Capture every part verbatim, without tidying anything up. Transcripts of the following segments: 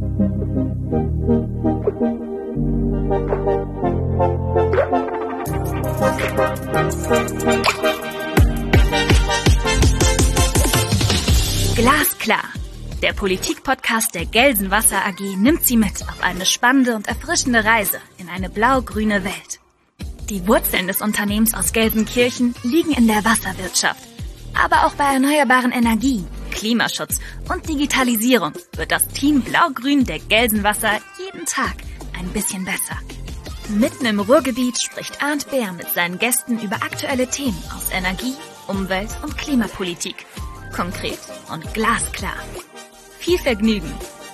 Glasklar. Der Politik-Podcast der Gelsenwasser A G nimmt Sie mit auf eine spannende und erfrischende Reise in eine blau-grüne Welt. Die Wurzeln des Unternehmens aus Gelsenkirchen liegen in der Wasserwirtschaft. Aber auch bei erneuerbaren Energien, Klimaschutz und Digitalisierung wird das Team Blau-Grün der Gelsenwasser jeden Tag ein bisschen besser. Mitten im Ruhrgebiet spricht Arndt Bär mit seinen Gästen über aktuelle Themen aus Energie, Umwelt und Klimapolitik. Konkret und glasklar. Viel Vergnügen!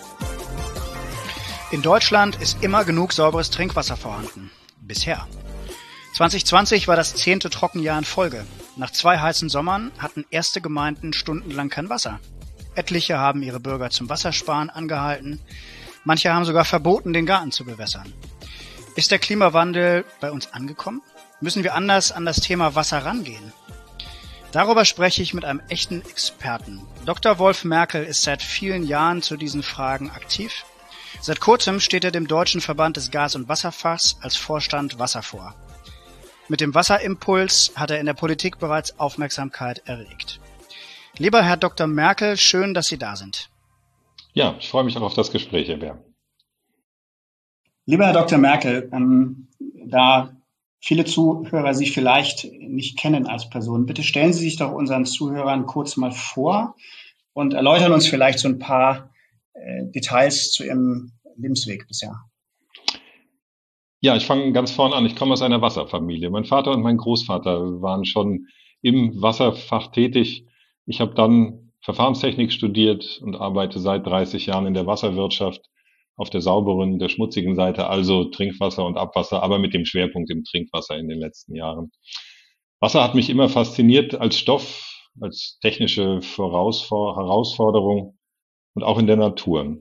In Deutschland ist immer genug sauberes Trinkwasser vorhanden. Bisher. zwanzig zwanzig war das zehnte Trockenjahr in Folge. Nach zwei heißen Sommern hatten erste Gemeinden stundenlang kein Wasser. Etliche haben ihre Bürger zum Wassersparen angehalten. Manche haben sogar verboten, den Garten zu bewässern. Ist der Klimawandel bei uns angekommen? Müssen wir anders an das Thema Wasser rangehen? Darüber spreche ich mit einem echten Experten. Doktor Wolf Merkel ist seit vielen Jahren zu diesen Fragen aktiv. Seit kurzem steht er dem Deutschen Verband des Gas- und Wasserfachs als Vorstand Wasser vor. Mit dem Wasserimpuls hat er in der Politik bereits Aufmerksamkeit erregt. Lieber Herr Doktor Merkel, schön, dass Sie da sind. Ja, ich freue mich auch auf das Gespräch, Herr Bär. Lieber Herr Doktor Merkel, ähm, da viele Zuhörer Sie vielleicht nicht kennen als Person, bitte stellen Sie sich doch unseren Zuhörern kurz mal vor und erläutern uns vielleicht so ein paar äh, Details zu Ihrem Lebensweg bisher. Ja, ich fange ganz vorne an. Ich komme aus einer Wasserfamilie. Mein Vater und mein Großvater waren schon im Wasserfach tätig. Ich habe dann Verfahrenstechnik studiert und arbeite seit dreißig Jahren in der Wasserwirtschaft auf der sauberen, der schmutzigen Seite, also Trinkwasser und Abwasser, aber mit dem Schwerpunkt im Trinkwasser in den letzten Jahren. Wasser hat mich immer fasziniert als Stoff, als technische Vorausfor- Herausforderung und auch in der Natur.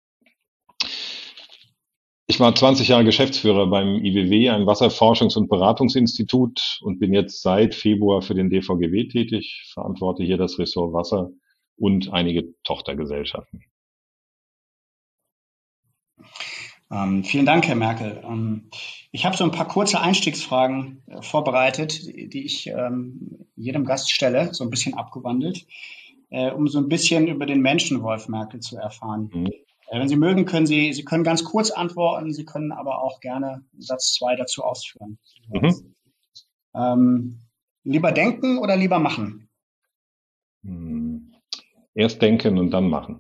Ich war zwanzig Jahre Geschäftsführer beim I W W, ein Wasserforschungs- und Beratungsinstitut, und bin jetzt seit Februar für den D V G W tätig, verantworte hier das Ressort Wasser und einige Tochtergesellschaften. Ähm, vielen Dank, Herr Merkel. Ähm, ich habe so ein paar kurze Einstiegsfragen äh, vorbereitet, die, die ich ähm, jedem Gast stelle, so ein bisschen abgewandelt, äh, um so ein bisschen über den Menschen Wolf Merkel zu erfahren. Mhm. Äh, wenn Sie mögen, können Sie, Sie können ganz kurz antworten, Sie können aber auch gerne Satz zwei dazu ausführen. Mhm. Ähm, lieber denken oder lieber machen? Hm. Erst denken und dann machen.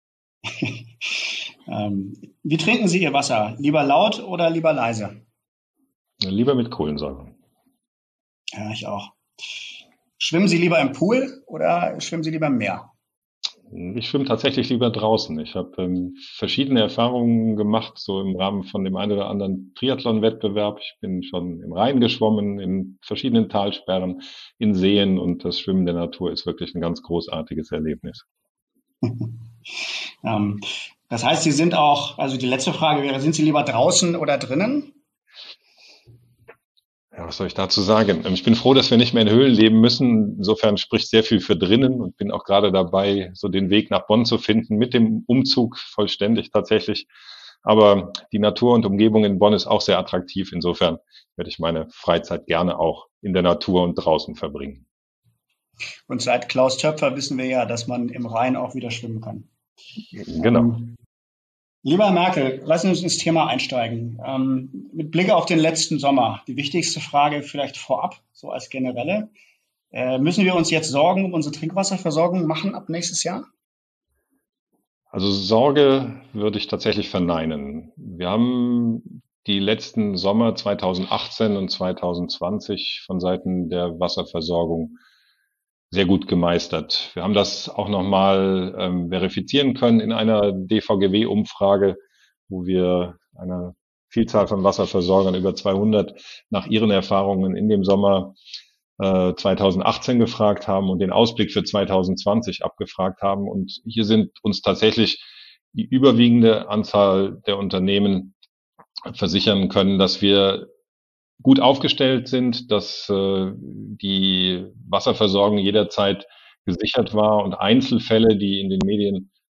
ähm, wie trinken Sie Ihr Wasser? Lieber laut oder lieber leise? Lieber mit Kohlensäure. Ja, ich auch. Schwimmen Sie lieber im Pool oder schwimmen Sie lieber im Meer? Ich schwimme tatsächlich lieber draußen. Ich habe ähm, verschiedene Erfahrungen gemacht, so im Rahmen von dem einen oder anderen Triathlon-Wettbewerb. Ich bin schon im Rhein geschwommen, in verschiedenen Talsperren, in Seen, und das Schwimmen der Natur ist wirklich ein ganz großartiges Erlebnis. ähm, das heißt, Sie sind auch, also die letzte Frage wäre, sind Sie lieber draußen oder drinnen? Ja, was soll ich dazu sagen? Ich bin froh, dass wir nicht mehr in Höhlen leben müssen. Insofern spricht sehr viel für drinnen, und bin auch gerade dabei, so den Weg nach Bonn zu finden, mit dem Umzug vollständig tatsächlich. Aber die Natur und Umgebung in Bonn ist auch sehr attraktiv. Insofern werde ich meine Freizeit gerne auch in der Natur und draußen verbringen. Und seit Klaus Töpfer wissen wir ja, dass man im Rhein auch wieder schwimmen kann. Genau. Ähm, Lieber Herr Merkel, lassen Sie uns ins Thema einsteigen. Ähm, mit Blick auf den letzten Sommer, die wichtigste Frage vielleicht vorab, so als generelle. Äh, müssen wir uns jetzt Sorgen um unsere Trinkwasserversorgung machen ab nächstes Jahr? Also Sorge würde ich tatsächlich verneinen. Wir haben die letzten Sommer zweitausendachtzehn und zweitausendzwanzig von Seiten der Wasserversorgung sehr gut gemeistert. Wir haben das auch nochmal ähm, verifizieren können in einer D V G W-Umfrage, wo wir eine Vielzahl von Wasserversorgern, über zweihundert, nach ihren Erfahrungen in dem Sommer äh, zweitausendachtzehn gefragt haben und den Ausblick für zweitausendzwanzig abgefragt haben. Und hier sind uns tatsächlich die überwiegende Anzahl der Unternehmen versichern können, dass wir gut aufgestellt sind, dass äh, die Wasserversorgung jederzeit gesichert war, und Einzelfälle, die in den Medien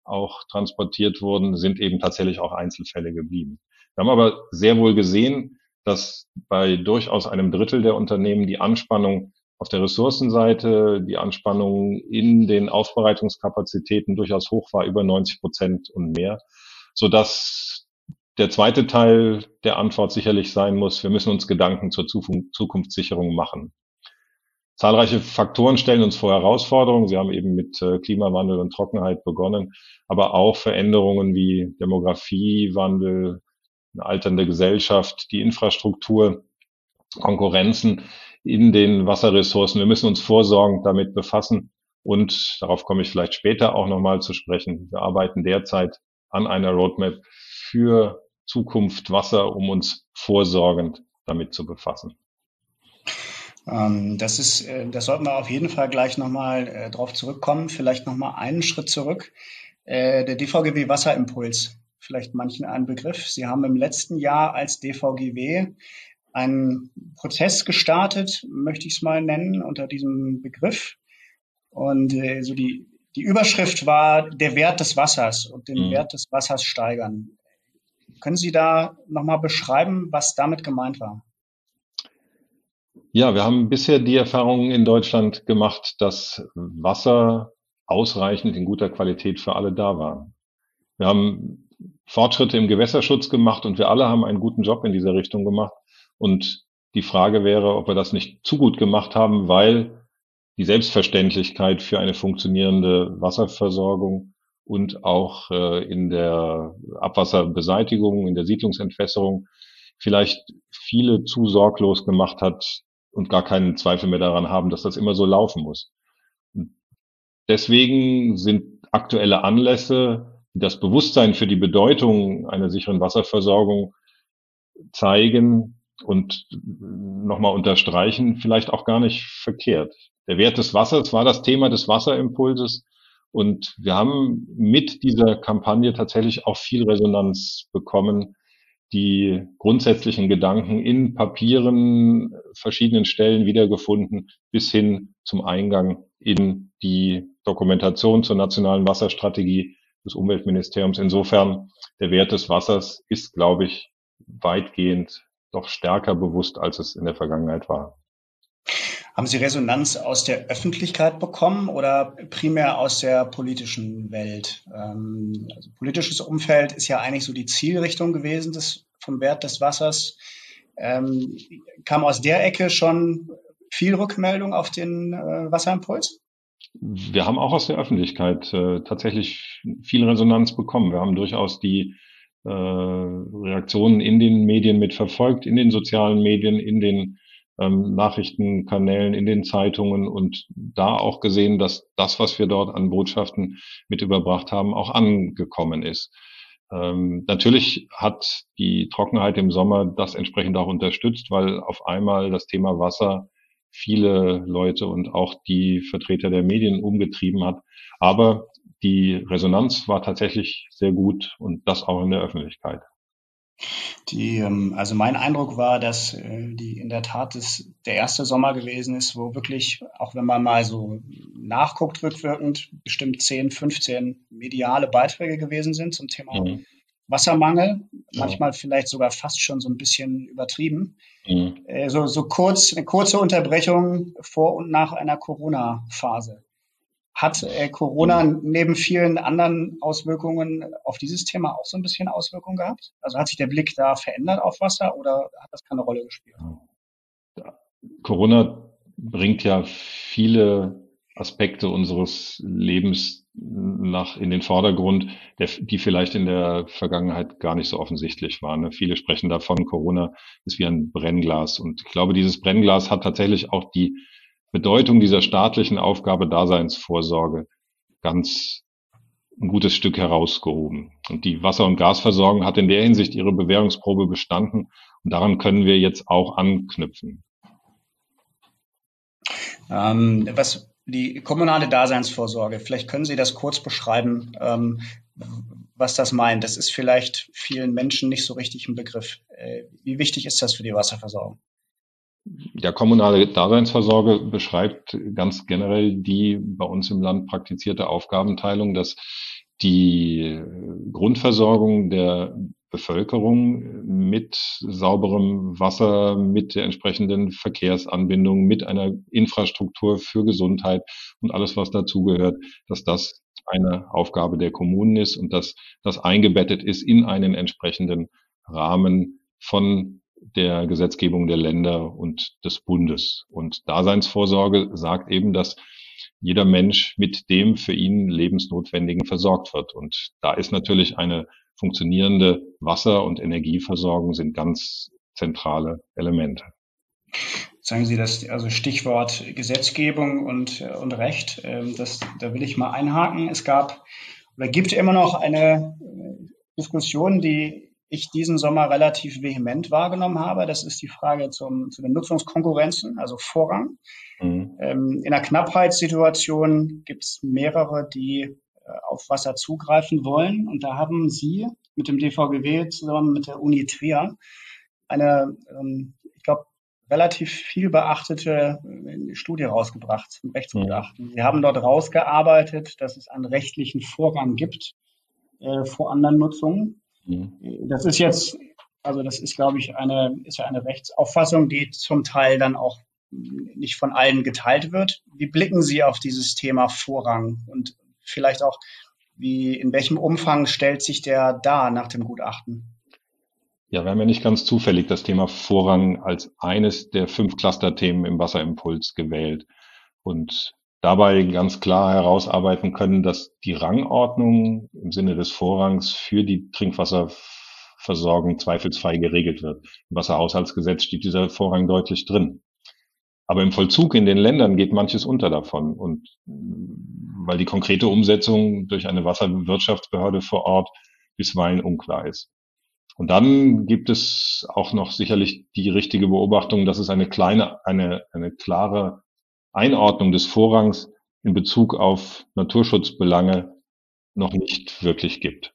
auch transportiert wurden, sind eben tatsächlich auch Einzelfälle geblieben. Wir haben aber sehr wohl gesehen, dass bei durchaus einem Drittel der Unternehmen die Anspannung auf der Ressourcenseite, die Anspannung in den Aufbereitungskapazitäten durchaus hoch war, über neunzig Prozent und mehr, sodass der zweite Teil der Antwort sicherlich sein muss, wir müssen uns Gedanken zur Zukunftssicherung machen. Zahlreiche Faktoren stellen uns vor Herausforderungen. Sie haben eben mit Klimawandel und Trockenheit begonnen, aber auch Veränderungen wie Demografiewandel, eine alternde Gesellschaft, die Infrastruktur, Konkurrenzen in den Wasserressourcen. Wir müssen uns vorsorgend damit befassen und darauf komme ich vielleicht später auch nochmal zu sprechen. Wir arbeiten derzeit an einer Roadmap für Zukunft Wasser, um uns vorsorgend damit zu befassen. Ähm, das ist, das sollten wir auf jeden Fall gleich nochmal äh, drauf zurückkommen. Vielleicht nochmal einen Schritt zurück. Äh, der D V G W Wasserimpuls, vielleicht manchen ein Begriff. Sie haben im letzten Jahr als D V G W einen Prozess gestartet, möchte ich es mal nennen, unter diesem Begriff. Und äh, so die, die Überschrift war der Wert des Wassers und den mhm. Wert des Wassers steigern. Können Sie da nochmal beschreiben, was damit gemeint war? Ja, wir haben bisher die Erfahrung in Deutschland gemacht, dass Wasser ausreichend in guter Qualität für alle da war. Wir haben Fortschritte im Gewässerschutz gemacht und wir alle haben einen guten Job in dieser Richtung gemacht. Und die Frage wäre, ob wir das nicht zu gut gemacht haben, weil die Selbstverständlichkeit für eine funktionierende Wasserversorgung und auch äh, in der Abwasserbeseitigung, in der Siedlungsentwässerung vielleicht viele zu sorglos gemacht hat und gar keinen Zweifel mehr daran haben, dass das immer so laufen muss. Und deswegen sind aktuelle Anlässe, die das Bewusstsein für die Bedeutung einer sicheren Wasserversorgung zeigen und nochmal unterstreichen, vielleicht auch gar nicht verkehrt. Der Wert des Wassers war das Thema des Wasserimpulses. Und wir haben mit dieser Kampagne tatsächlich auch viel Resonanz bekommen, die grundsätzlichen Gedanken in Papieren, verschiedenen Stellen wiedergefunden, bis hin zum Eingang in die Dokumentation zur nationalen Wasserstrategie des Umweltministeriums. Insofern, der Wert des Wassers ist, glaube ich, weitgehend doch stärker bewusst, als es in der Vergangenheit war. Haben Sie Resonanz aus der Öffentlichkeit bekommen oder primär aus der politischen Welt? Ähm, also politisches Umfeld ist ja eigentlich so die Zielrichtung gewesen des, vom Wert des Wassers. Ähm, kam aus der Ecke schon viel Rückmeldung auf den äh, Wasserimpuls? Wir haben auch aus der Öffentlichkeit äh, tatsächlich viel Resonanz bekommen. Wir haben durchaus die äh, Reaktionen in den Medien mitverfolgt, in den sozialen Medien, in den Ähm, Nachrichtenkanälen, in den Zeitungen und da auch gesehen, dass das, was wir dort an Botschaften mit überbracht haben, auch angekommen ist. Ähm, natürlich hat die Trockenheit im Sommer das entsprechend auch unterstützt, weil auf einmal das Thema Wasser viele Leute und auch die Vertreter der Medien umgetrieben hat. Aber die Resonanz war tatsächlich sehr gut und das auch in der Öffentlichkeit. Die, also mein Eindruck war, dass die in der Tat das der erste Sommer gewesen ist, wo wirklich, auch wenn man mal so nachguckt rückwirkend, bestimmt zehn, fünfzehn mediale Beiträge gewesen sind zum Thema mhm. Wassermangel, ja. Manchmal vielleicht sogar fast schon so ein bisschen übertrieben. Mhm. So, so kurz, eine kurze Unterbrechung vor und nach einer Corona-Phase. Hat äh, Corona neben vielen anderen Auswirkungen auf dieses Thema auch so ein bisschen Auswirkungen gehabt? Also hat sich der Blick da verändert auf Wasser oder hat das keine Rolle gespielt? Corona bringt ja viele Aspekte unseres Lebens nach in den Vordergrund, der, die vielleicht in der Vergangenheit gar nicht so offensichtlich waren. Ne? Viele sprechen davon, Corona ist wie ein Brennglas. Und ich glaube, dieses Brennglas hat tatsächlich auch die Bedeutung dieser staatlichen Aufgabe Daseinsvorsorge ganz ein gutes Stück herausgehoben. Und die Wasser- und Gasversorgung hat in der Hinsicht ihre Bewährungsprobe bestanden. Und daran können wir jetzt auch anknüpfen. Ähm, was die kommunale Daseinsvorsorge, vielleicht können Sie das kurz beschreiben, ähm, was das meint. Das ist vielleicht vielen Menschen nicht so richtig ein Begriff. Äh, wie wichtig ist das für die Wasserversorgung? Ja, kommunale Daseinsvorsorge beschreibt ganz generell die bei uns im Land praktizierte Aufgabenteilung, dass die Grundversorgung der Bevölkerung mit sauberem Wasser, mit der entsprechenden Verkehrsanbindung, mit einer Infrastruktur für Gesundheit und alles, was dazugehört, dass das eine Aufgabe der Kommunen ist und dass das eingebettet ist in einen entsprechenden Rahmen von der Gesetzgebung der Länder und des Bundes. Und Daseinsvorsorge sagt eben, dass jeder Mensch mit dem für ihn Lebensnotwendigen versorgt wird. Und da ist natürlich eine funktionierende Wasser- und Energieversorgung sind ganz zentrale Elemente. Sagen Sie das, also Stichwort Gesetzgebung und, und Recht, das, da will ich mal einhaken. Es gab oder gibt immer noch eine Diskussion, die ich diesen Sommer relativ vehement wahrgenommen habe. Das ist die Frage zum, zu den Nutzungskonkurrenzen, also Vorrang. Mhm. Ähm, in einer Knappheitssituation gibt es mehrere, die äh, auf Wasser zugreifen wollen. Und da haben Sie mit dem D V G W zusammen mit der Uni Trier eine, ähm, ich glaube, relativ viel beachtete äh, Studie rausgebracht, ein Rechtsgutachten. Mhm. Sie haben dort rausgearbeitet, dass es einen rechtlichen Vorrang gibt äh, vor anderen Nutzungen. Das ist jetzt, also das ist, glaube ich, eine, ist ja eine Rechtsauffassung, die zum Teil dann auch nicht von allen geteilt wird. Wie blicken Sie auf dieses Thema Vorrang und vielleicht auch, wie, in welchem Umfang stellt sich der dar nach dem Gutachten? Ja, wir haben ja nicht ganz zufällig das Thema Vorrang als eines der fünf Clusterthemen im Wasserimpuls gewählt und dabei ganz klar herausarbeiten können, dass die Rangordnung im Sinne des Vorrangs für die Trinkwasserversorgung zweifelsfrei geregelt wird. Im Wasserhaushaltsgesetz steht dieser Vorrang deutlich drin. Aber im Vollzug in den Ländern geht manches unter davon. Und weil die konkrete Umsetzung durch eine Wasserwirtschaftsbehörde vor Ort bisweilen unklar ist. Und dann gibt es auch noch sicherlich die richtige Beobachtung, dass es eine kleine, eine, eine klare Einordnung des Vorrangs in Bezug auf Naturschutzbelange noch nicht wirklich gibt.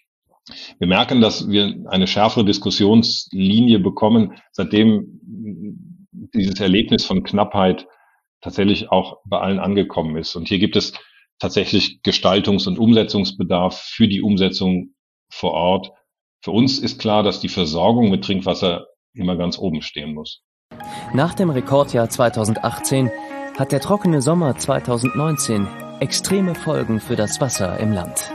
Wir merken, dass wir eine schärfere Diskussionslinie bekommen, seitdem dieses Erlebnis von Knappheit tatsächlich auch bei allen angekommen ist. Und hier gibt es tatsächlich Gestaltungs- und Umsetzungsbedarf für die Umsetzung vor Ort. Für uns ist klar, dass die Versorgung mit Trinkwasser immer ganz oben stehen muss. Nach dem Rekordjahr zweitausendachtzehn hat der trockene Sommer zweitausendneunzehn extreme Folgen für das Wasser im Land.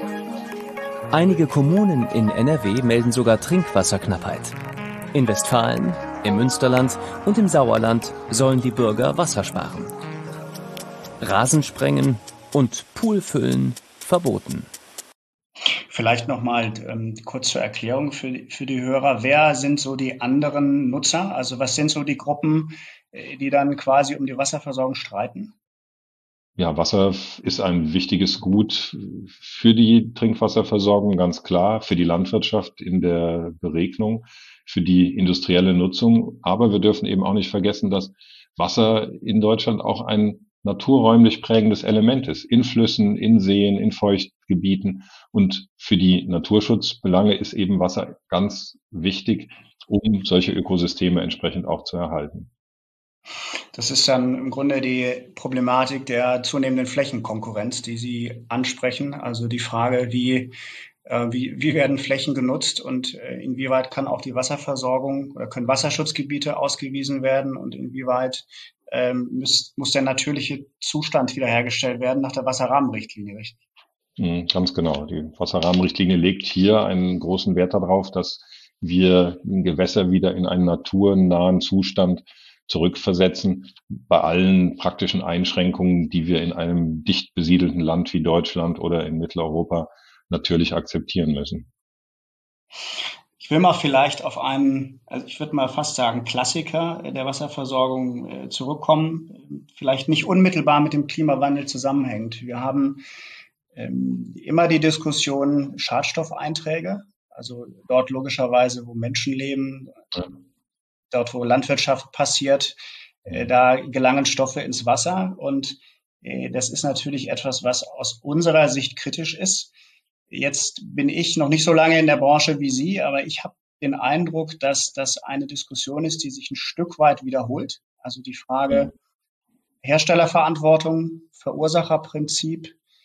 Einige Kommunen in N R W melden sogar Trinkwasserknappheit. In Westfalen, im Münsterland und im Sauerland sollen die Bürger Wasser sparen. Rasensprengen und Poolfüllen verboten. Vielleicht nochmal ähm, kurz zur Erklärung für, für die Hörer. Wer sind so die anderen Nutzer? Also was sind so die Gruppen, die dann quasi um die Wasserversorgung streiten? Ja, Wasser ist ein wichtiges Gut für die Trinkwasserversorgung, ganz klar, für die Landwirtschaft in der Beregnung, für die industrielle Nutzung. Aber wir dürfen eben auch nicht vergessen, dass Wasser in Deutschland auch ein naturräumlich prägendes Element ist, in Flüssen, in Seen, in Feuchtgebieten. Und für die Naturschutzbelange ist eben Wasser ganz wichtig, um solche Ökosysteme entsprechend auch zu erhalten. Das ist dann im Grunde die Problematik der zunehmenden Flächenkonkurrenz, die Sie ansprechen. Also die Frage, wie, äh, wie, wie werden Flächen genutzt und äh, inwieweit kann auch die Wasserversorgung oder können Wasserschutzgebiete ausgewiesen werden und inwieweit ähm, muss, muss der natürliche Zustand wiederhergestellt werden nach der Wasserrahmenrichtlinie, richtig? Ganz genau. Die Wasserrahmenrichtlinie legt hier einen großen Wert darauf, dass wir Gewässer wieder in einen naturnahen Zustand zurückversetzen, bei allen praktischen Einschränkungen, die wir in einem dicht besiedelten Land wie Deutschland oder in Mitteleuropa natürlich akzeptieren müssen. Ich will mal vielleicht auf einen, also ich würde mal fast sagen, Klassiker der Wasserversorgung äh, zurückkommen, vielleicht nicht unmittelbar mit dem Klimawandel zusammenhängt. Wir haben ähm, immer die Diskussion Schadstoffeinträge, also dort logischerweise, wo Menschen leben, ja. Dort, wo Landwirtschaft passiert, äh, da gelangen Stoffe ins Wasser. Und äh, das ist natürlich etwas, was aus unserer Sicht kritisch ist. Jetzt bin ich noch nicht so lange in der Branche wie Sie, aber ich habe den Eindruck, dass das eine Diskussion ist, die sich ein Stück weit wiederholt. Also die Frage Herstellerverantwortung, Verursacherprinzip.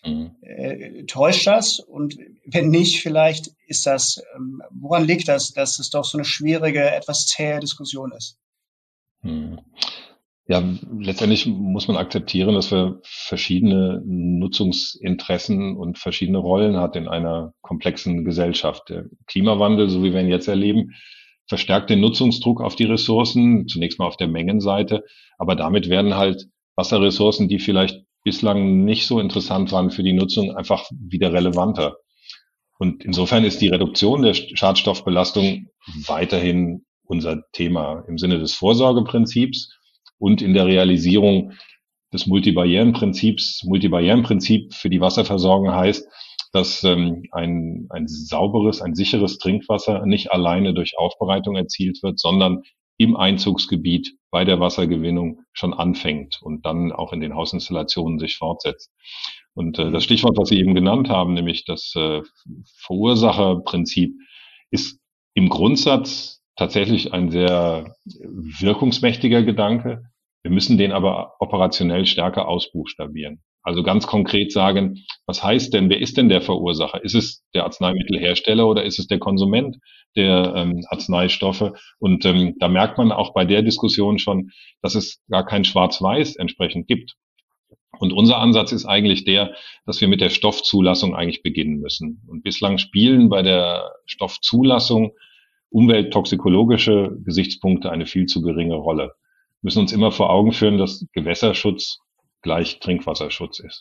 Mhm. Äh, täuscht das? Und wenn nicht, vielleicht ist das, ähm, woran liegt das, dass es doch so eine schwierige, etwas zähe Diskussion ist? Mhm. Ja, letztendlich muss man akzeptieren, dass wir verschiedene Nutzungsinteressen und verschiedene Rollen hat in einer komplexen Gesellschaft. Der Klimawandel, so wie wir ihn jetzt erleben, verstärkt den Nutzungsdruck auf die Ressourcen, zunächst mal auf der Mengenseite, aber damit werden halt Wasserressourcen, die vielleicht bislang nicht so interessant waren für die Nutzung, einfach wieder relevanter. Und insofern ist die Reduktion der Schadstoffbelastung weiterhin unser Thema im Sinne des Vorsorgeprinzips und in der Realisierung des Multibarrierenprinzips. Multibarrierenprinzip für die Wasserversorgung heißt, dass ähm, ein, ein sauberes, ein sicheres Trinkwasser nicht alleine durch Aufbereitung erzielt wird, sondern im Einzugsgebiet bei der Wassergewinnung schon anfängt und dann auch in den Hausinstallationen sich fortsetzt. Und äh, das Stichwort, was Sie eben genannt haben, nämlich das äh, Verursacherprinzip, ist im Grundsatz tatsächlich ein sehr wirkungsmächtiger Gedanke. Wir müssen den aber operationell stärker ausbuchstabieren. Also ganz konkret sagen, was heißt denn, wer ist denn der Verursacher? Ist es der Arzneimittelhersteller oder ist es der Konsument der ähm, Arzneistoffe? Und ähm, da merkt man auch bei der Diskussion schon, dass es gar kein Schwarz-Weiß entsprechend gibt. Und unser Ansatz ist eigentlich der, dass wir mit der Stoffzulassung eigentlich beginnen müssen. Und bislang spielen bei der Stoffzulassung umwelttoxikologische Gesichtspunkte eine viel zu geringe Rolle. Wir müssen uns immer vor Augen führen, dass Gewässerschutz gleich Trinkwasserschutz ist.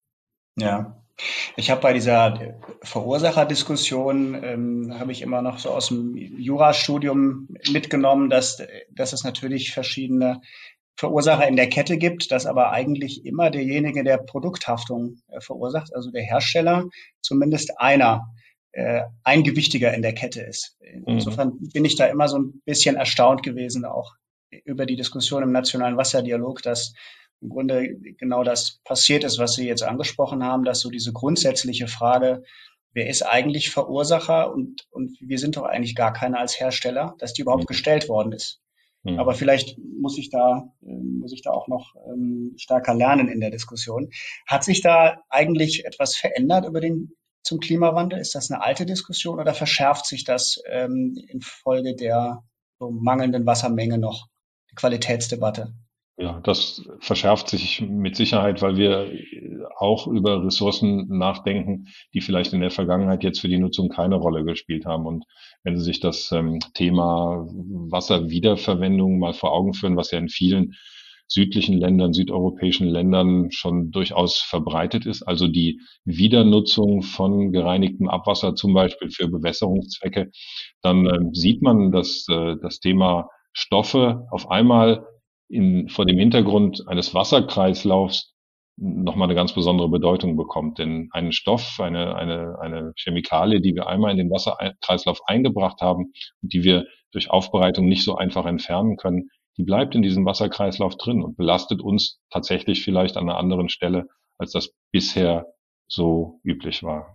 Ja, ich habe bei dieser Verursacherdiskussion, ähm, habe ich immer noch so aus dem Jurastudium mitgenommen, dass, dass es natürlich verschiedene Verursacher in der Kette gibt, dass aber eigentlich immer derjenige, der Produkthaftung äh, verursacht, also der Hersteller, zumindest einer, äh, ein Gewichtiger in der Kette ist. Insofern mhm. bin ich da immer so ein bisschen erstaunt gewesen, auch über die Diskussion im Nationalen Wasserdialog, dass im Grunde genau das passiert ist, was Sie jetzt angesprochen haben, dass so diese grundsätzliche Frage, wer ist eigentlich Verursacher und, und wir sind doch eigentlich gar keiner als Hersteller, dass die überhaupt mhm. gestellt worden ist. Mhm. Aber vielleicht muss ich da, muss ich da auch noch ähm, stärker lernen in der Diskussion. Hat sich da eigentlich etwas verändert über den, zum Klimawandel? Ist das eine alte Diskussion oder verschärft sich das ähm, infolge der so mangelnden Wassermenge noch, die Qualitätsdebatte? Ja, das verschärft sich mit Sicherheit, weil wir auch über Ressourcen nachdenken, die vielleicht in der Vergangenheit jetzt für die Nutzung keine Rolle gespielt haben. Und wenn Sie sich das ähm, Thema Wasserwiederverwendung mal vor Augen führen, was ja in vielen südlichen Ländern, südeuropäischen Ländern schon durchaus verbreitet ist, also die Wiedernutzung von gereinigtem Abwasser zum Beispiel für Bewässerungszwecke, dann äh, sieht man, dass äh, das Thema Stoffe auf einmal in, vor dem Hintergrund eines Wasserkreislaufs nochmal eine ganz besondere Bedeutung bekommt. Denn ein Stoff, eine, eine, eine Chemikalie, die wir einmal in den Wasserkreislauf eingebracht haben und die wir durch Aufbereitung nicht so einfach entfernen können, die bleibt in diesem Wasserkreislauf drin und belastet uns tatsächlich vielleicht an einer anderen Stelle, als das bisher so üblich war.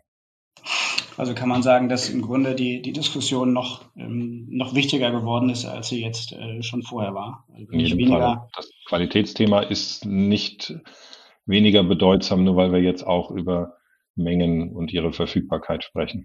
Also kann man sagen, dass im Grunde die, die Diskussion noch, ähm, noch wichtiger geworden ist, als sie jetzt äh, schon vorher war. Also in jedem weniger Fall. Das Qualitätsthema ist nicht weniger bedeutsam, nur weil wir jetzt auch über Mengen und ihre Verfügbarkeit sprechen.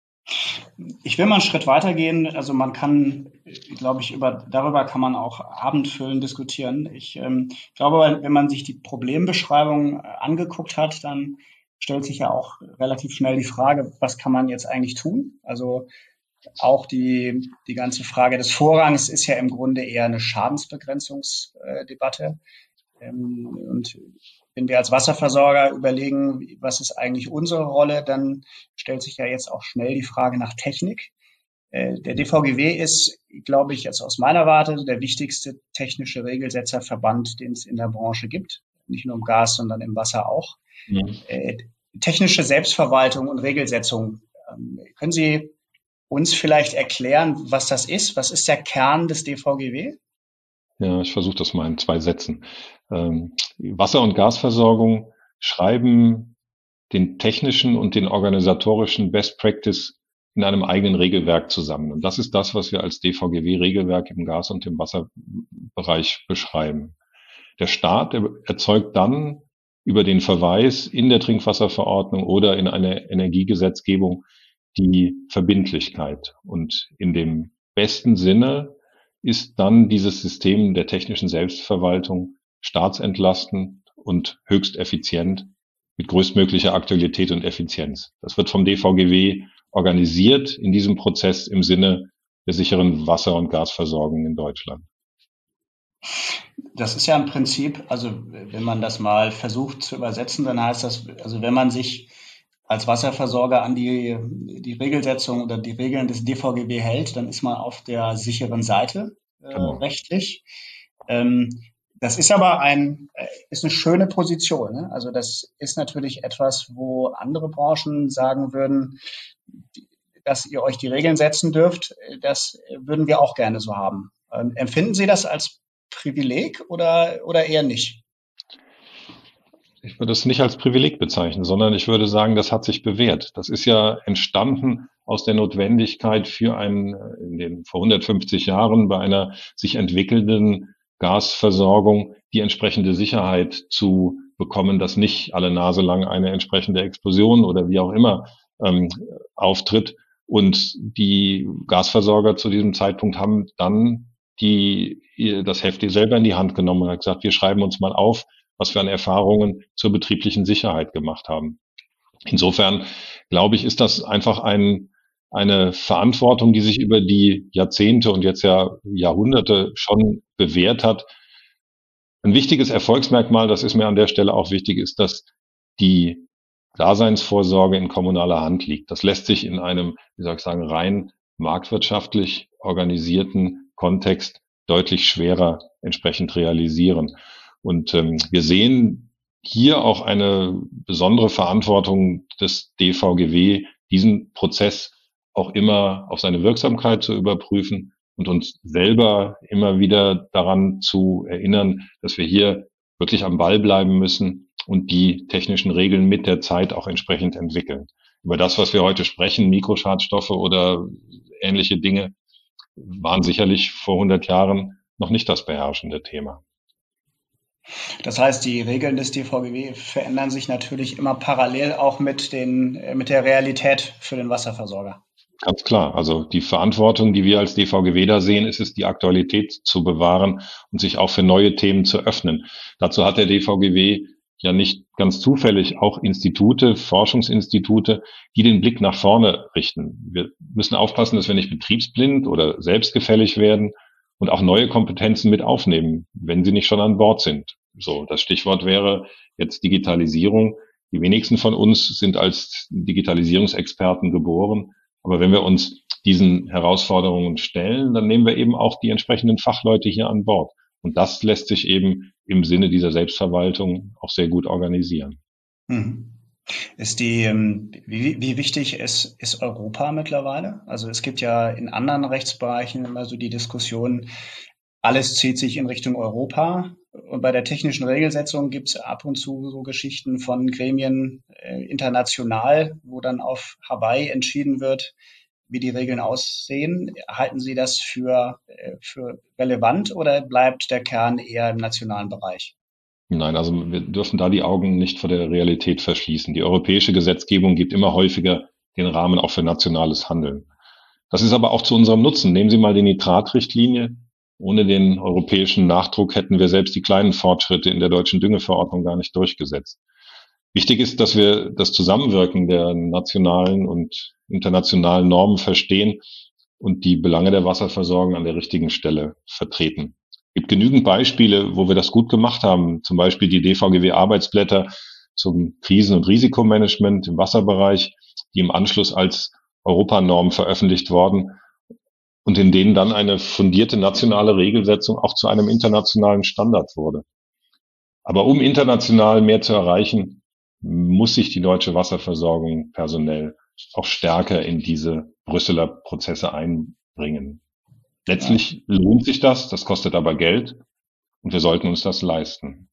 Ich will mal einen Schritt weitergehen. Also man kann, glaube ich, über, darüber kann man auch abendfüllend diskutieren. Ich ähm, glaube, wenn man sich die Problembeschreibung angeguckt hat, dann stellt sich ja auch relativ schnell die Frage, was kann man jetzt eigentlich tun? Also auch die, die ganze Frage des Vorrangs ist ja im Grunde eher eine Schadensbegrenzungsdebatte. Ähm, und wenn wir als Wasserversorger überlegen, was ist eigentlich unsere Rolle, dann stellt sich ja jetzt auch schnell die Frage nach Technik. Äh, der D V G W ist, glaube ich, jetzt aus meiner Warte der wichtigste technische Regelsetzerverband, den es in der Branche gibt. Nicht nur im Gas, sondern im Wasser auch. Mhm. Äh, technische Selbstverwaltung und Regelsetzung. Ähm, können Sie uns vielleicht erklären, was das ist? Was ist der Kern des D V G W? Ja, ich versuche das mal in zwei Sätzen. Ähm, Wasser- und Gasversorgung schreiben den technischen und den organisatorischen Best Practice in einem eigenen Regelwerk zusammen. Und das ist das, was wir als D V G W-Regelwerk im Gas- und im Wasserbereich beschreiben. Der Staat erzeugt dann über den Verweis in der Trinkwasserverordnung oder in einer Energiegesetzgebung die Verbindlichkeit. Und in dem besten Sinne ist dann dieses System der technischen Selbstverwaltung staatsentlastend und höchst effizient mit größtmöglicher Aktualität und Effizienz. Das wird vom D V G W organisiert in diesem Prozess im Sinne der sicheren Wasser- und Gasversorgung in Deutschland. Das ist ja im Prinzip, also wenn man das mal versucht zu übersetzen, dann heißt das, also wenn man sich als Wasserversorger an die, die Regelsetzung oder die Regeln des D V G W hält, dann ist man auf der sicheren Seite äh, genau. rechtlich. Ähm, das ist aber ein, ist eine schöne Position. Ne? Also das ist natürlich etwas, wo andere Branchen sagen würden, dass ihr euch die Regeln setzen dürft. Das würden wir auch gerne so haben. Ähm, empfinden Sie das als Privileg oder, oder eher nicht? Ich würde es nicht als Privileg bezeichnen, sondern ich würde sagen, das hat sich bewährt. Das ist ja entstanden aus der Notwendigkeit für einen, in den vor hundertfünfzig Jahren bei einer sich entwickelnden Gasversorgung die entsprechende Sicherheit zu bekommen, dass nicht alle Nase lang eine entsprechende Explosion oder wie auch immer ähm, auftritt. Und die Gasversorger zu diesem Zeitpunkt haben dann die, das Heft selber in die Hand genommen und hat gesagt, wir schreiben uns mal auf, was wir an Erfahrungen zur betrieblichen Sicherheit gemacht haben. Insofern, glaube ich, ist das einfach ein, eine Verantwortung, die sich über die Jahrzehnte und jetzt ja Jahrhunderte schon bewährt hat. Ein wichtiges Erfolgsmerkmal, das ist mir an der Stelle auch wichtig, ist, dass die Daseinsvorsorge in kommunaler Hand liegt. Das lässt sich in einem, wie soll ich sagen, rein marktwirtschaftlich organisierten Kontext deutlich schwerer entsprechend realisieren. Und ähm, wir sehen hier auch eine besondere Verantwortung des D V G W, diesen Prozess auch immer auf seine Wirksamkeit zu überprüfen und uns selber immer wieder daran zu erinnern, dass wir hier wirklich am Ball bleiben müssen und die technischen Regeln mit der Zeit auch entsprechend entwickeln. Über das, was wir heute sprechen, Mikroschadstoffe oder ähnliche Dinge, waren sicherlich vor hundert Jahren noch nicht das beherrschende Thema. Das heißt, die Regeln des D V G W verändern sich natürlich immer parallel auch mit den, mit der Realität für den Wasserversorger. Ganz klar. Also die Verantwortung, die wir als D V G W da sehen, ist es, die Aktualität zu bewahren und sich auch für neue Themen zu öffnen. Dazu hat der D V G W ja nicht ganz zufällig auch Institute, Forschungsinstitute, die den Blick nach vorne richten. Wir müssen aufpassen, dass wir nicht betriebsblind oder selbstgefällig werden und auch neue Kompetenzen mit aufnehmen, wenn sie nicht schon an Bord sind. So, das Stichwort wäre jetzt Digitalisierung. Die wenigsten von uns sind als Digitalisierungsexperten geboren. Aber wenn wir uns diesen Herausforderungen stellen, dann nehmen wir eben auch die entsprechenden Fachleute hier an Bord. Und das lässt sich eben im Sinne dieser Selbstverwaltung auch sehr gut organisieren. Mhm. Ist die, wie, wie wichtig ist, ist Europa mittlerweile? Also es gibt ja in anderen Rechtsbereichen immer so die Diskussion, alles zieht sich in Richtung Europa. Und bei der technischen Regelsetzung gibt es ab und zu so Geschichten von Gremien äh, international, wo dann auf Hawaii entschieden wird, wie die Regeln aussehen. Halten Sie das für, äh, für relevant oder bleibt der Kern eher im nationalen Bereich? Nein, also wir dürfen da die Augen nicht vor der Realität verschließen. Die europäische Gesetzgebung gibt immer häufiger den Rahmen auch für nationales Handeln. Das ist aber auch zu unserem Nutzen. Nehmen Sie mal die Nitratrichtlinie. Ohne den europäischen Nachdruck hätten wir selbst die kleinen Fortschritte in der deutschen Düngeverordnung gar nicht durchgesetzt. Wichtig ist, dass wir das Zusammenwirken der nationalen und internationalen Normen verstehen und die Belange der Wasserversorgung an der richtigen Stelle vertreten. Es gibt genügend Beispiele, wo wir das gut gemacht haben. Zum Beispiel die D V G W-Arbeitsblätter zum Krisen- und Risikomanagement im Wasserbereich, die im Anschluss als Europanorm veröffentlicht worden und in denen dann eine fundierte nationale Regelsetzung auch zu einem internationalen Standard wurde. Aber um international mehr zu erreichen, muss sich die deutsche Wasserversorgung personell auch stärker in diese Brüsseler Prozesse einbringen. Letztlich ja. lohnt sich das, das kostet aber Geld und wir sollten uns das leisten.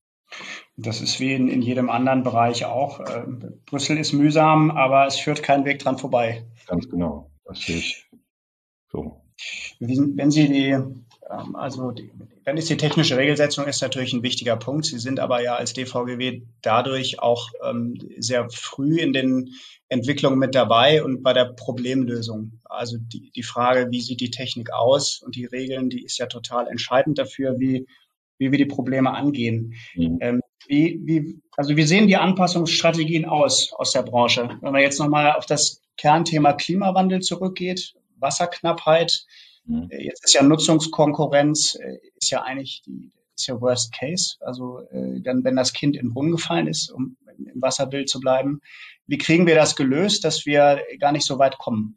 Das ist wie in, in jedem anderen Bereich auch. Äh, Brüssel ist mühsam, aber es führt kein Weg dran vorbei. Ganz genau, das sehe ich so. Wenn Sie die Ähm, also die, dann ist die technische Regelsetzung ist natürlich ein wichtiger Punkt. Sie sind aber ja als D V G W dadurch auch ähm, sehr früh in den Entwicklungen mit dabei und bei der Problemlösung. Also die, die Frage, wie sieht die Technik aus und die Regeln, die ist ja total entscheidend dafür, wie, wie wir die Probleme angehen. Mhm. Ähm, wie, wie, also wie sehen die Anpassungsstrategien aus aus der Branche? Wenn man jetzt nochmal auf das Kernthema Klimawandel zurückgeht, Wasserknappheit, Mhm. jetzt ist ja Nutzungskonkurrenz, ist ja eigentlich die, ist ja Worst Case. Also äh, dann, wenn das Kind in den Brunnen gefallen ist, um im Wasserbild zu bleiben, wie kriegen wir das gelöst, dass wir gar nicht so weit kommen?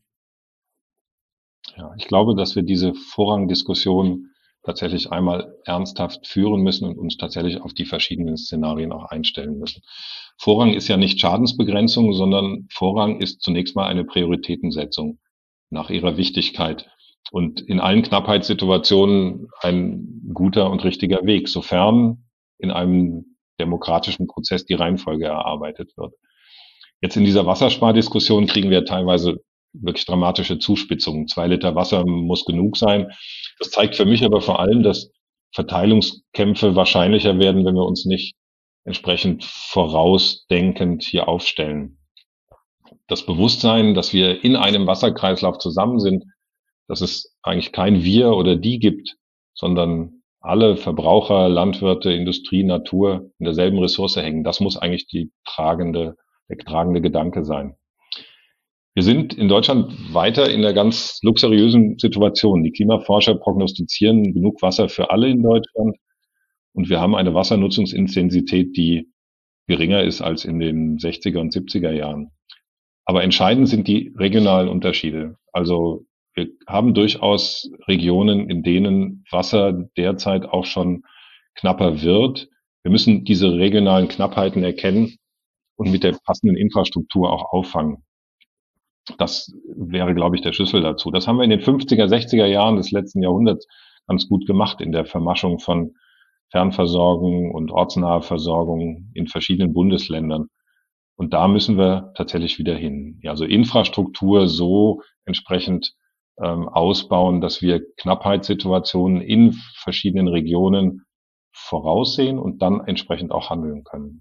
Ja, ich glaube, dass wir diese Vorrangdiskussion tatsächlich einmal ernsthaft führen müssen und uns tatsächlich auf die verschiedenen Szenarien auch einstellen müssen. Vorrang ist ja nicht Schadensbegrenzung, sondern Vorrang ist zunächst mal eine Prioritätensetzung nach ihrer Wichtigkeit und in allen Knappheitssituationen ein guter und richtiger Weg, sofern in einem demokratischen Prozess die Reihenfolge erarbeitet wird. Jetzt in dieser Wasserspardiskussion kriegen wir teilweise wirklich dramatische Zuspitzungen. Zwei Liter Wasser muss genug sein. Das zeigt für mich aber vor allem, dass Verteilungskämpfe wahrscheinlicher werden, wenn wir uns nicht entsprechend vorausdenkend hier aufstellen. Das Bewusstsein, dass wir in einem Wasserkreislauf zusammen sind, dass es eigentlich kein Wir oder die gibt, sondern alle Verbraucher, Landwirte, Industrie, Natur in derselben Ressource hängen. Das muss eigentlich die tragende, der tragende Gedanke sein. Wir sind in Deutschland weiter in einer ganz luxuriösen Situation. Die Klimaforscher prognostizieren genug Wasser für alle in Deutschland und wir haben eine Wassernutzungsintensität, die geringer ist als in den sechziger und siebziger Jahren. Aber entscheidend sind die regionalen Unterschiede. Also wir haben durchaus Regionen, in denen Wasser derzeit auch schon knapper wird. Wir müssen diese regionalen Knappheiten erkennen und mit der passenden Infrastruktur auch auffangen. Das wäre, glaube ich, der Schlüssel dazu. Das haben wir in den fünfziger, sechziger Jahren des letzten Jahrhunderts ganz gut gemacht in der Vermaschung von Fernversorgung und ortsnaher Versorgung in verschiedenen Bundesländern. Und da müssen wir tatsächlich wieder hin. Ja, also Infrastruktur so entsprechend ähm, ausbauen, dass wir Knappheitssituationen in verschiedenen Regionen voraussehen und dann entsprechend auch handeln können.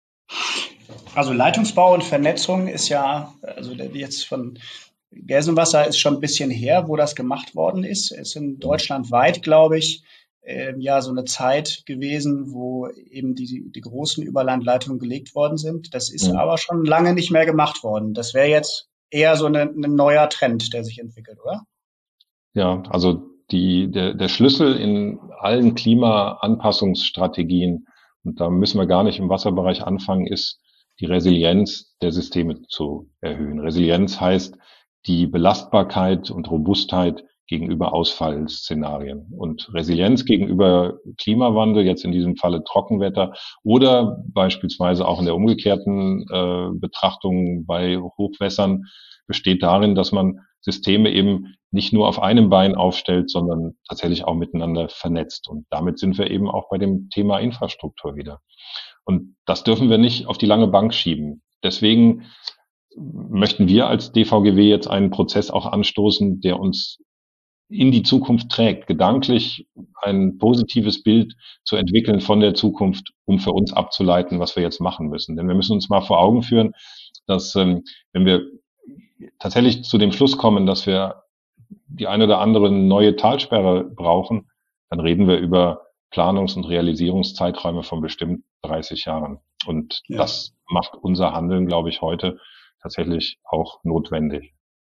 Also Leitungsbau und Vernetzung ist ja, also jetzt von Gelsenwasser ist schon ein bisschen her, wo das gemacht worden ist. Es ist in deutschlandweit, glaube ich, äh, ja so eine Zeit gewesen, wo eben die, die großen Überlandleitungen gelegt worden sind. Das ist Mhm. aber schon lange nicht mehr gemacht worden. Das wäre jetzt eher so ein neuer Trend, der sich entwickelt, oder? Ja, also die, der, der Schlüssel in allen Klimaanpassungsstrategien, und da müssen wir gar nicht im Wasserbereich anfangen, ist die Resilienz der Systeme zu erhöhen. Resilienz heißt die Belastbarkeit und Robustheit gegenüber Ausfallszenarien. Und Resilienz gegenüber Klimawandel, jetzt in diesem Falle Trockenwetter oder beispielsweise auch in der umgekehrten äh, Betrachtung bei Hochwässern, besteht darin, dass man Systeme eben nicht nur auf einem Bein aufstellt, sondern tatsächlich auch miteinander vernetzt. Und damit sind wir eben auch bei dem Thema Infrastruktur wieder. Und das dürfen wir nicht auf die lange Bank schieben. Deswegen möchten wir als D V G W jetzt einen Prozess auch anstoßen, der uns in die Zukunft trägt, gedanklich ein positives Bild zu entwickeln von der Zukunft, um für uns abzuleiten, was wir jetzt machen müssen. Denn wir müssen uns mal vor Augen führen, dass ähm, wenn wir tatsächlich zu dem Schluss kommen, dass wir die eine oder andere neue Talsperre brauchen, dann reden wir über Planungs- und Realisierungszeiträume von bestimmt dreißig Jahren. Und ja. Das macht unser Handeln, glaube ich, heute tatsächlich auch notwendig.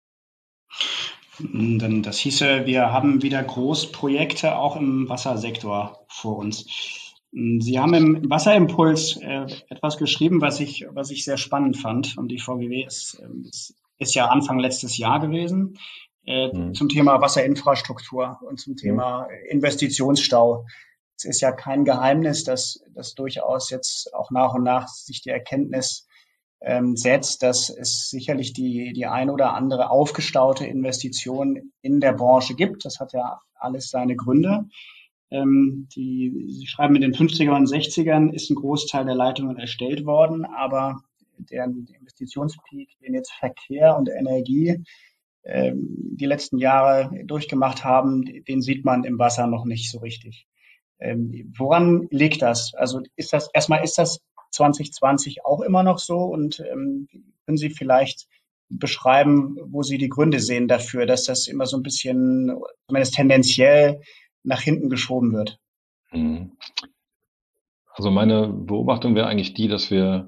Denn das hieße, wir haben wieder Großprojekte auch im Wassersektor vor uns. Sie haben im Wasserimpuls äh, etwas geschrieben, was ich, was ich sehr spannend fand. Und die V G W ist, ist, ist ja Anfang letztes Jahr gewesen, äh, mhm. zum Thema Wasserinfrastruktur und zum Thema Investitionsstau. Es ist ja kein Geheimnis, dass, dass durchaus jetzt auch nach und nach sich die Erkenntnis ähm, setzt, dass es sicherlich die, die ein oder andere aufgestaute Investition in der Branche gibt. Das hat ja alles seine Gründe. Ähm, die, Sie schreiben, in den fünfzigern und sechzigern ist ein Großteil der Leitungen erstellt worden, aber der Investitionspeak, den jetzt Verkehr und Energie die letzten Jahre durchgemacht haben, den sieht man im Wasser noch nicht so richtig. Ähm, woran liegt das? Also ist das erstmal ist das zwanzig zwanzig auch immer noch so? Und ähm, können Sie vielleicht beschreiben, wo Sie die Gründe sehen dafür, dass das immer so ein bisschen, zumindest tendenziell, nach hinten geschoben wird? Also meine Beobachtung wäre eigentlich die, dass wir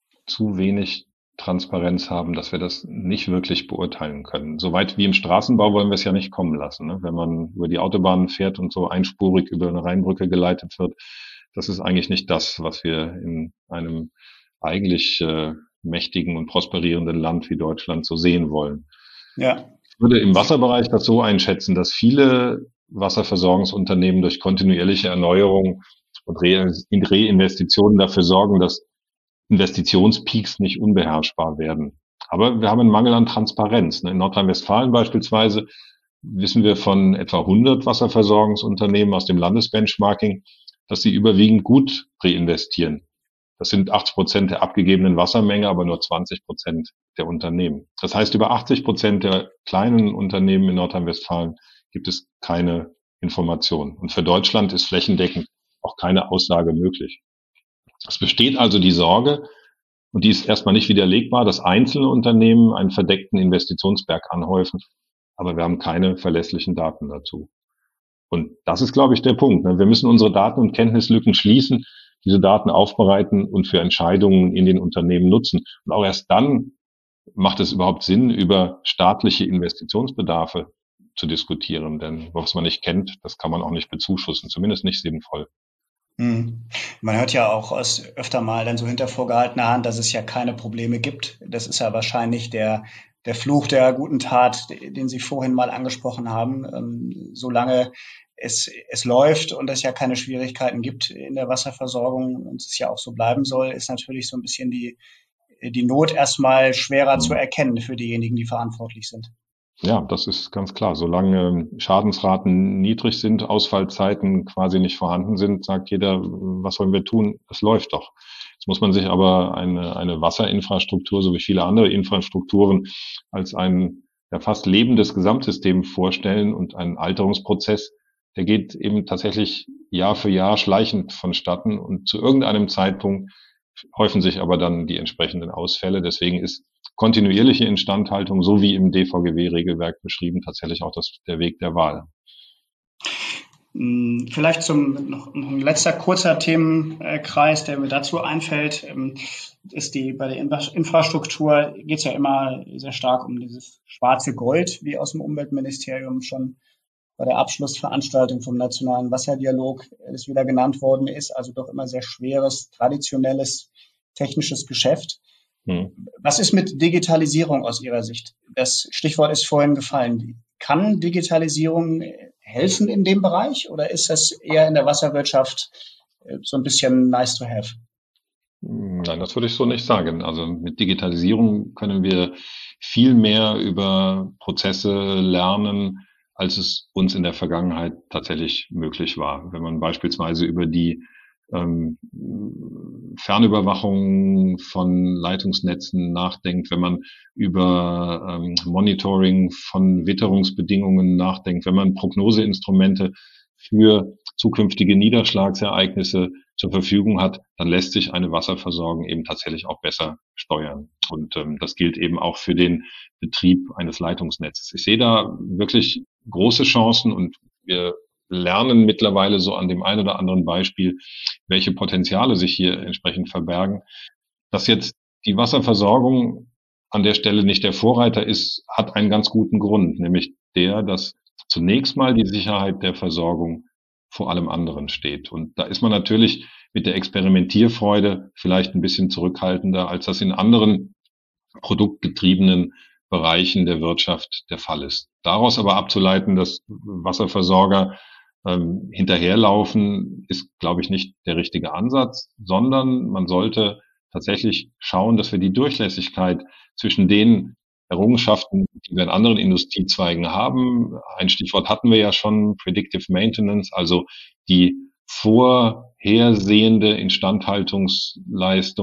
zu wenig Transparenz haben, dass wir das nicht wirklich beurteilen können. Soweit wie im Straßenbau wollen wir es ja nicht kommen lassen. Ne? Wenn man über die Autobahn fährt und so einspurig über eine Rheinbrücke geleitet wird, das ist eigentlich nicht das, was wir in einem eigentlich äh, mächtigen und prosperierenden Land wie Deutschland so sehen wollen. Ja. Ich würde im Wasserbereich das so einschätzen, dass viele Wasserversorgungsunternehmen durch kontinuierliche Erneuerung und Re- Reinvestitionen dafür sorgen, dass Investitionspeaks nicht unbeherrschbar werden. Aber wir haben einen Mangel an Transparenz. In Nordrhein-Westfalen beispielsweise wissen wir von etwa hundert Wasserversorgungsunternehmen aus dem Landesbenchmarking, dass sie überwiegend gut reinvestieren. Das sind achtzig Prozent der abgegebenen Wassermenge, aber nur zwanzig Prozent der Unternehmen. Das heißt, über achtzig Prozent der kleinen Unternehmen in Nordrhein-Westfalen gibt es keine Information. Und für Deutschland ist flächendeckend auch keine Aussage möglich. Es besteht also die Sorge, und die ist erstmal nicht widerlegbar, dass einzelne Unternehmen einen verdeckten Investitionsberg anhäufen, aber wir haben keine verlässlichen Daten dazu. Und das ist, glaube ich, der Punkt. Wir müssen unsere Daten- und Kenntnislücken schließen, diese Daten aufbereiten und für Entscheidungen in den Unternehmen nutzen. Und auch erst dann macht es überhaupt Sinn, über staatliche Investitionsbedarfe zu diskutieren. Denn was man nicht kennt, das kann man auch nicht bezuschussen, zumindest nicht sinnvoll. Hm. Man hört ja auch aus öfter mal dann so hinter vorgehaltener Hand, dass es ja keine Probleme gibt. Das ist ja wahrscheinlich der, der Fluch der guten Tat, den Sie vorhin mal angesprochen haben. Ähm, solange es, es läuft und es ja keine Schwierigkeiten gibt in der Wasserversorgung und es ja auch so bleiben soll, ist natürlich so ein bisschen die, die Not erstmal schwerer zu erkennen für diejenigen, die verantwortlich sind. Ja, das ist ganz klar. Solange Schadensraten niedrig sind, Ausfallzeiten quasi nicht vorhanden sind, sagt jeder, was sollen wir tun? Es läuft doch. Jetzt muss man sich aber eine, eine Wasserinfrastruktur, so wie viele andere Infrastrukturen, als ein ja, fast lebendes Gesamtsystem vorstellen und einen Alterungsprozess, der geht eben tatsächlich Jahr für Jahr schleichend vonstatten und zu irgendeinem Zeitpunkt häufen sich aber dann die entsprechenden Ausfälle. Deswegen ist kontinuierliche Instandhaltung, so wie im D V G W-Regelwerk beschrieben, tatsächlich auch das, der Weg der Wahl. Vielleicht zum noch, noch ein letzter kurzer Themenkreis, der mir dazu einfällt, ist die bei der Infrastruktur geht es ja immer sehr stark um dieses schwarze Gold, wie aus dem Umweltministerium schon bei der Abschlussveranstaltung vom Nationalen Wasserdialog es wieder genannt worden ist, also doch immer sehr schweres, traditionelles, technisches Geschäft. Hm. Was ist mit Digitalisierung aus Ihrer Sicht? Das Stichwort ist vorhin gefallen. Kann Digitalisierung helfen in dem Bereich oder ist das eher in der Wasserwirtschaft so ein bisschen nice to have? Nein, das würde ich so nicht sagen. Also mit Digitalisierung können wir viel mehr über Prozesse lernen, als es uns in der Vergangenheit tatsächlich möglich war. Wenn man beispielsweise über die ähm, Fernüberwachung von Leitungsnetzen nachdenkt, wenn man über ähm, Monitoring von Witterungsbedingungen nachdenkt, wenn man Prognoseinstrumente für zukünftige Niederschlagsereignisse zur Verfügung hat, dann lässt sich eine Wasserversorgung eben tatsächlich auch besser steuern. Und ähm, das gilt eben auch für den Betrieb eines Leitungsnetzes. Ich sehe da wirklich große Chancen und wir lernen mittlerweile so an dem einen oder anderen Beispiel, welche Potenziale sich hier entsprechend verbergen. Dass jetzt die Wasserversorgung an der Stelle nicht der Vorreiter ist, hat einen ganz guten Grund, nämlich der, dass zunächst mal die Sicherheit der Versorgung vor allem anderen steht. Und da ist man natürlich mit der Experimentierfreude vielleicht ein bisschen zurückhaltender, als das in anderen produktgetriebenen Bereichen der Wirtschaft der Fall ist. Daraus aber abzuleiten, dass Wasserversorger ähm, hinterherlaufen, ist, glaube ich, nicht der richtige Ansatz, sondern man sollte tatsächlich schauen, dass wir die Durchlässigkeit zwischen den Errungenschaften, die wir in anderen Industriezweigen haben. Ein Stichwort hatten wir ja schon, Predictive Maintenance, also die vorhersehende Instandhaltungsleistung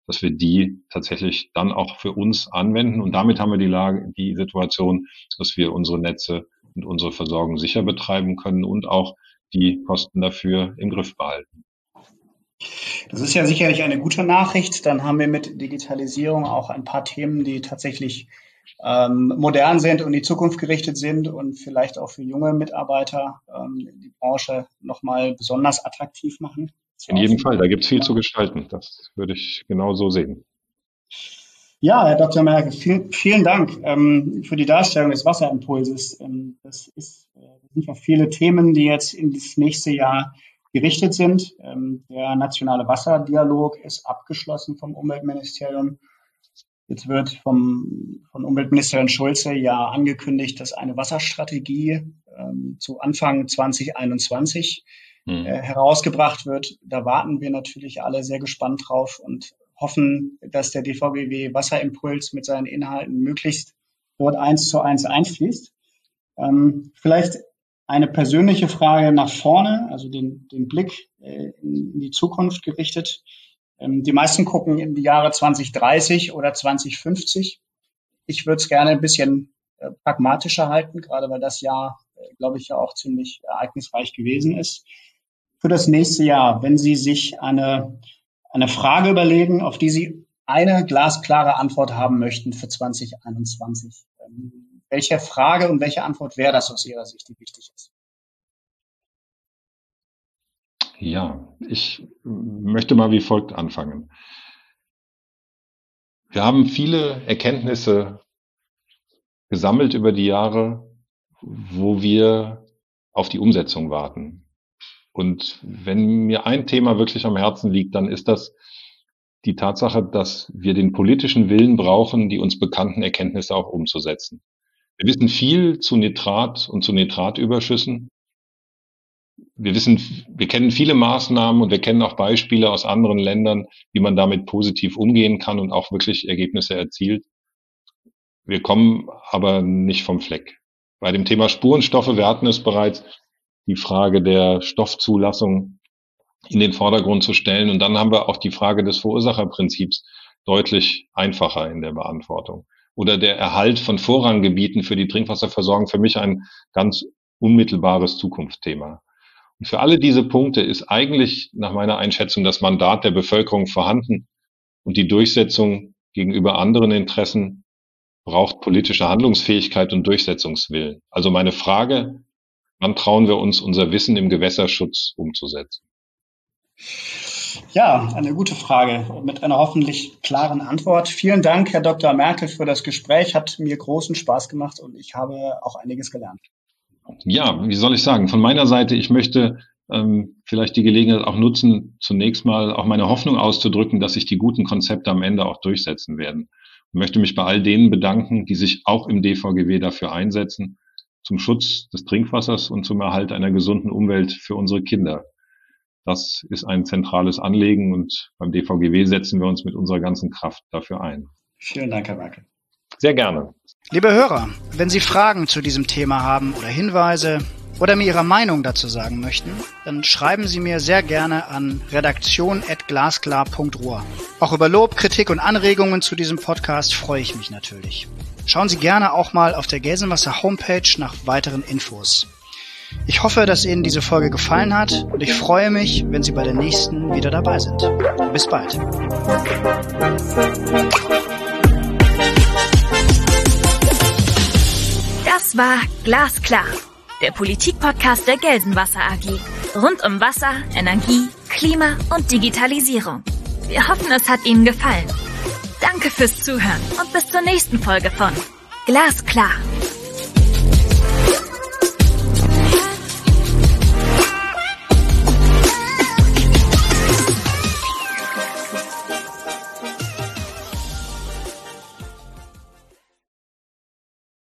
dass wir die tatsächlich dann auch für uns anwenden. Und damit haben wir die Lage, die Situation, dass wir unsere Netze und unsere Versorgung sicher betreiben können und auch die Kosten dafür im Griff behalten. Das ist ja sicherlich eine gute Nachricht. Dann haben wir mit Digitalisierung auch ein paar Themen, die tatsächlich ähm, modern sind und in die Zukunft gerichtet sind und vielleicht auch für junge Mitarbeiter ähm, die Branche nochmal besonders attraktiv machen. In jedem Fall, da gibt es viel zu gestalten. Das würde ich genau so sehen. Ja, Herr Doktor Merkel, vielen, vielen Dank ähm, für die Darstellung des Wasserimpulses. Ähm, das ist, äh, das sind ja viele Themen, die jetzt in das nächste Jahr gerichtet sind. Ähm, der nationale Wasserdialog ist abgeschlossen vom Umweltministerium. Jetzt wird vom, von Umweltministerin Schulze ja angekündigt, dass eine Wasserstrategie ähm, zu Anfang zwanzig einundzwanzig hm. äh, herausgebracht wird. Da warten wir natürlich alle sehr gespannt drauf und hoffen, dass der D V G W Wasserimpuls mit seinen Inhalten möglichst dort eins zu eins einfließt. Ähm, vielleicht eine persönliche Frage nach vorne, also den, den Blick äh, in, in die Zukunft gerichtet. Ähm, die meisten gucken in die Jahre zwanzig dreißig oder zwanzig fünfzig. Ich würde es gerne ein bisschen äh, pragmatischer halten, gerade weil das Jahr, äh, glaube ich, ja auch ziemlich ereignisreich gewesen ist. Für das nächste Jahr, wenn Sie sich eine eine Frage überlegen, auf die Sie eine glasklare Antwort haben möchten für zwanzig einundzwanzig. Ähm, welche Frage und welche Antwort wäre das aus Ihrer Sicht, die wichtig ist? Ja, ich möchte mal wie folgt anfangen. Wir haben viele Erkenntnisse gesammelt über die Jahre, wo wir auf die Umsetzung warten. Und wenn mir ein Thema wirklich am Herzen liegt, dann ist das die Tatsache, dass wir den politischen Willen brauchen, die uns bekannten Erkenntnisse auch umzusetzen. Wir wissen viel zu Nitrat und zu Nitratüberschüssen. Wir wissen, wir kennen viele Maßnahmen und wir kennen auch Beispiele aus anderen Ländern, wie man damit positiv umgehen kann und auch wirklich Ergebnisse erzielt. Wir kommen aber nicht vom Fleck. Bei dem Thema Spurenstoffe, wir hatten es bereits, die Frage der Stoffzulassung in den Vordergrund zu stellen. Und dann haben wir auch die Frage des Verursacherprinzips deutlich einfacher in der Beantwortung. Oder der Erhalt von Vorranggebieten für die Trinkwasserversorgung, für mich ein ganz unmittelbares Zukunftsthema. Und für alle diese Punkte ist eigentlich nach meiner Einschätzung das Mandat der Bevölkerung vorhanden. Und die Durchsetzung gegenüber anderen Interessen braucht politische Handlungsfähigkeit und Durchsetzungswillen. Also meine Frage: Wann trauen wir uns, unser Wissen im Gewässerschutz umzusetzen? Ja, eine gute Frage mit einer hoffentlich klaren Antwort. Vielen Dank, Herr Doktor Merkel, für das Gespräch. Hat mir großen Spaß gemacht und ich habe auch einiges gelernt. Ja, wie soll ich sagen? Von meiner Seite, ich möchte ähm, vielleicht die Gelegenheit auch nutzen, zunächst mal auch meine Hoffnung auszudrücken, dass sich die guten Konzepte am Ende auch durchsetzen werden. Ich möchte mich bei all denen bedanken, die sich auch im D V G W dafür einsetzen, zum Schutz des Trinkwassers und zum Erhalt einer gesunden Umwelt für unsere Kinder. Das ist ein zentrales Anliegen und beim D V G W setzen wir uns mit unserer ganzen Kraft dafür ein. Vielen Dank, Herr Merkel. Sehr gerne. Liebe Hörer, wenn Sie Fragen zu diesem Thema haben oder Hinweise oder mir Ihre Meinung dazu sagen möchten, dann schreiben Sie mir sehr gerne an redaktion at glasklar punkt ruhr. Auch über Lob, Kritik und Anregungen zu diesem Podcast freue ich mich natürlich. Schauen Sie gerne auch mal auf der Gelsenwasser Homepage nach weiteren Infos. Ich hoffe, dass Ihnen diese Folge gefallen hat und ich freue mich, wenn Sie bei der nächsten wieder dabei sind. Bis bald. Das war Glasklar, der Politik-Podcast der Gelsenwasser A G. Rund um Wasser, Energie, Klima und Digitalisierung. Wir hoffen, es hat Ihnen gefallen. Danke fürs Zuhören und bis zur nächsten Folge von Glasklar.